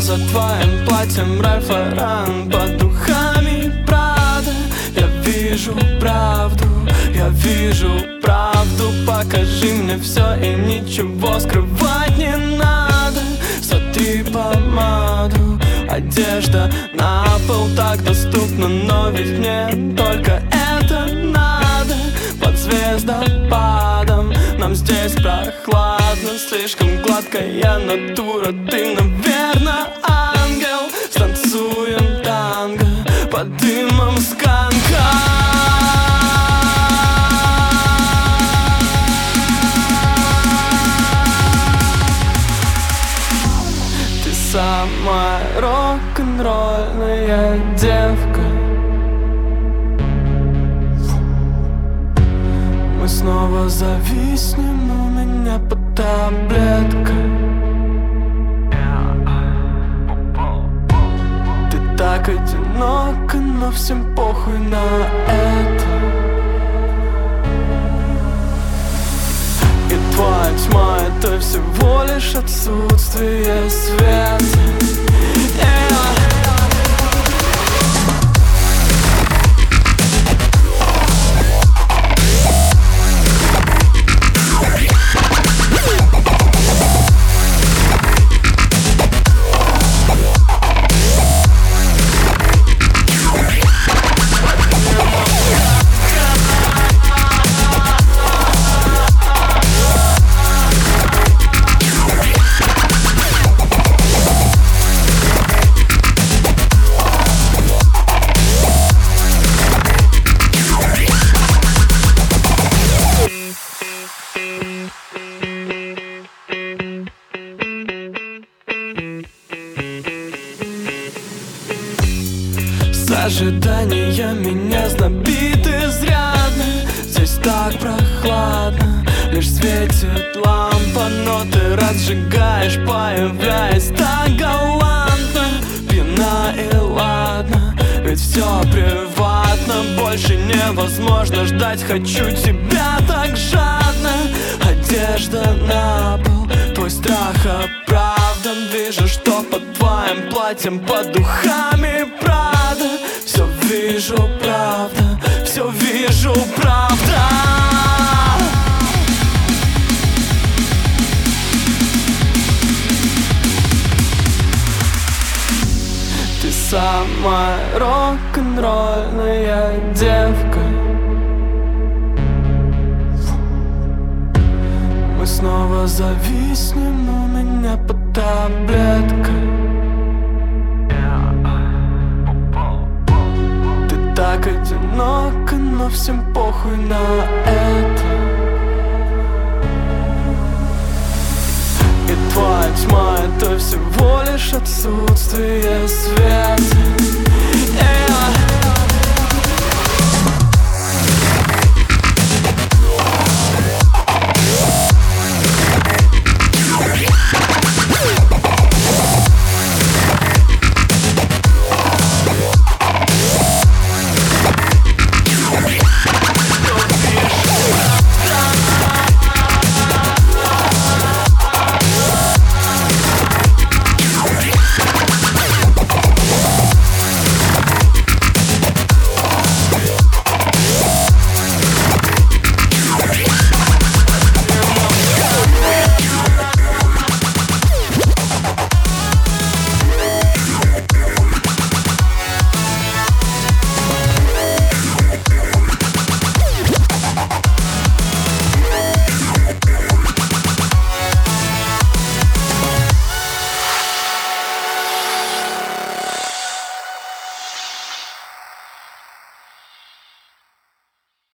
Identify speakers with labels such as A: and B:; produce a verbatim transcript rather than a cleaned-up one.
A: за твоим платьем Ральф Лорен, под духами Прада. Я вижу правду, я вижу правду. Покажи мне все и ничего скрывать не надо. Сотри помаду, одежда на пол так доступна, но ведь мне только это надо. Под звездопадом нам здесь прохладно, слишком гладкая натура. Ты, наверно, ангел. Станцуем танго под дымом сканка. Ты самая рок-н-ролльная девка. Мы снова зависнем, у меня под таблеткой. Ты так одинока, но всем похуй на это. И твоя тьма — это всего лишь отсутствие света. Ожидания меня знобит изрядно. Здесь так прохладно, лишь светит лампа, но ты разжигаешь, появляясь так галантно. Пьяна и ладно, ведь все приватно. Больше невозможно ждать, хочу тебя так жадно. Одежда на пол, твой страх оправдан. Вижу, что под твоим платьем, под духами Прада. Все вижу, правда, все вижу, правда. Ты самая рок-н-ролльная девка. Мы снова зависнем, у меня под таблеткой. Ты так одинока, но всем похуй на это. И твоя тьма — это всего лишь отсутствие света.